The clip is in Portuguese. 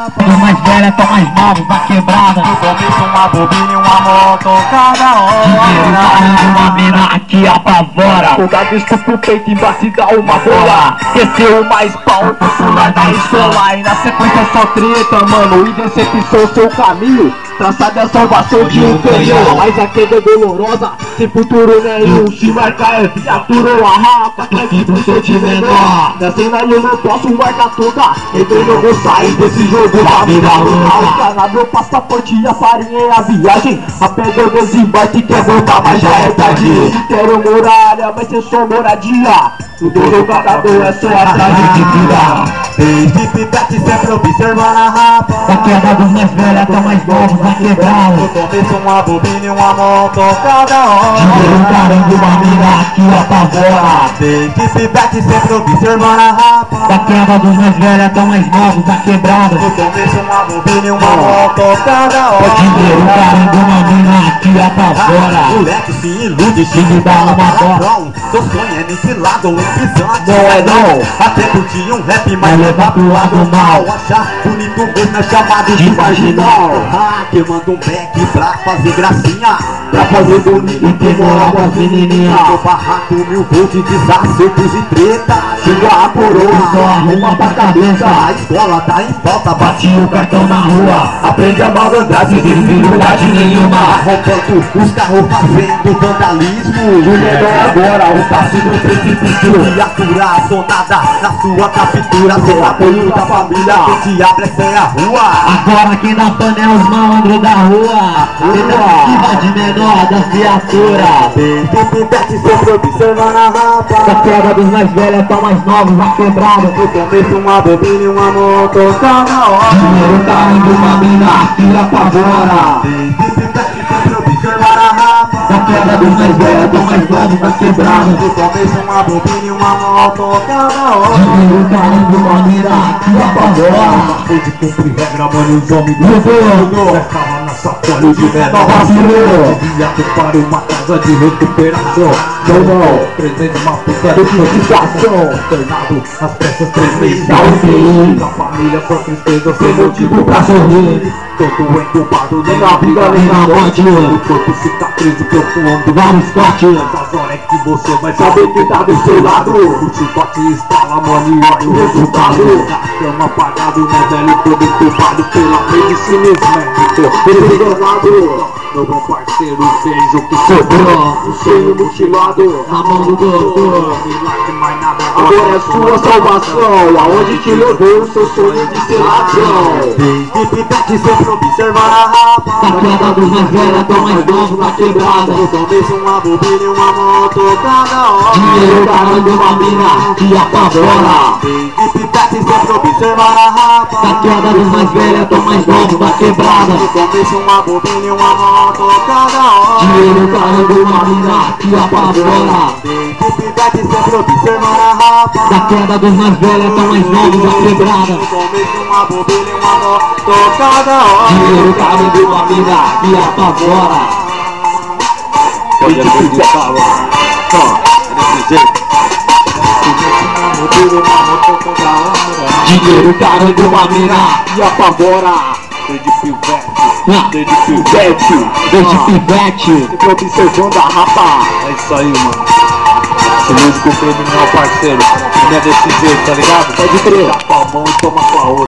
Os mais velhos tão mais novos na quebrada. No começo uma bobina e uma moto cada hora. Uma mina que apavora. O gato estupa o peito embaixo e dá uma bola. Desceu mais pau popular da escola. E na sequência só treta, mano. E decepção seu caminho. Traçada a salvação de um canhão. Mas a queda é dolorosa, sem futuro nenhum. Se marcar é viatura ou a rapa, que pro sentimento. Na cena eu não posso marcar toda. Entrei, não vou sair desse jogo pra virar o canal, meu passaporte e a farinha é a viagem. A pedra desembarque quer voltar, mas já é tarde. Quero morar, mas ser só moradia. Tudo jogador é só atrás de vida. Desde pivete sempre observando a rapa. Da queda dos mais velhos tão mais novos na quebrada. No começo uma bobina e uma moto cada hora. Dinheiro caramba, uma mina que apavora. Desde pivete sempre observando a rapa. Da queda dos mais velhos tão mais novos na quebrada. No começo uma bobina e uma moto cada hora. Dinheiro caramba, uma mina que apavora. Moleque se ilude, se me dá uma dó. Seu sonho é nesse lado, um pisante. Não é não. Até curtir um rap, mas levar pro lado mal. Achar bonito mesmo é chamado de marginal. Queimando um beck pra fazer gracinha, pra fazer bonito e ter moral com as menininhas. No barraco, 1000 volts, desacertos e treta. Chega a coroa, só arruma pra cabeça. A escola tá em falta, Bati o cartão na rua. aprende a malandragem, visibilidade nenhuma. Roubando os carros, fazendo vandalismo. O menor agora, o passe do precipício. Criatura sonada na sua captura. Sem apoio da família, quem te abre é a rua. Agora quem dá pano é os malandros da rua. Tentativa de menor das viaturas. Desde pivete sempre observando a rapa. Da queda dos mais velhos tão mais novos na quebrada. No começo uma bobina e uma moto cada hora. Dinheiro tá indo uma mina que apavora. Desde pivete sempre observando a rapa. Da queda dos mais velhos tão mais novos na quebrada. No começo uma bobina e uma moto cada hora. Dinheiro tá indo uma mina que apavora. Foi de cumprir regra, mano, os homens do Mudou. Ficava na sacola de menor Vacilou. devia para uma casa de recuperação. Não. Presente uma puta de Situação. Tornado as pressas tremem. Dá um fim. Da família só tristeza sem Motivo pra sorrir. Todo entubado, nem Na na briga, briga, nem na morte. O corpo cicatriz profundo. Vários cortes. Nessas horas é que você vai saber que tá do seu lado. O chicote estrala, mano, e olha o resultado. Na cama apagado, né, velho, todo entubado pela medicina médica. Enganado. Meu bom parceiro, veja o que sobrou. O cheio mutilado, Na mão do doutor. milagre, mais nada. Agora é sua salvação. Aonde te levou o seu sonho de ser ladrão. Desde pivete sempre observar a rapa. Da queda dos mais velhos tão mais novos na quebrada. No começo uma bobina e uma moto cada hora. Dinheiro caramba, uma mina que apavora. Desde pivete sempre observar a rapa. Da queda dos mais velhos tão mais novos na quebrada. No começo uma bobina e uma moto cada hora. Dinheiro caramba, uma mina que apavora. Desde pivete sempre observar a rapa. Da queda dos mais velhos tão mais novos na quebrada. No começo uma bobina e uma moto cada hora. Dinheiro caramba, uma mina que apavora. Pode acreditar, mano. É desse jeito. Dinheiro caramba, uma mina que apavora. Desde pivete, Desde pivete. sempre observando a rapa. É isso aí, mano. Esse músico criminal, parceiro. Não é desse jeito, tá ligado? Pode crer. Dá com a mão e toma com a outra.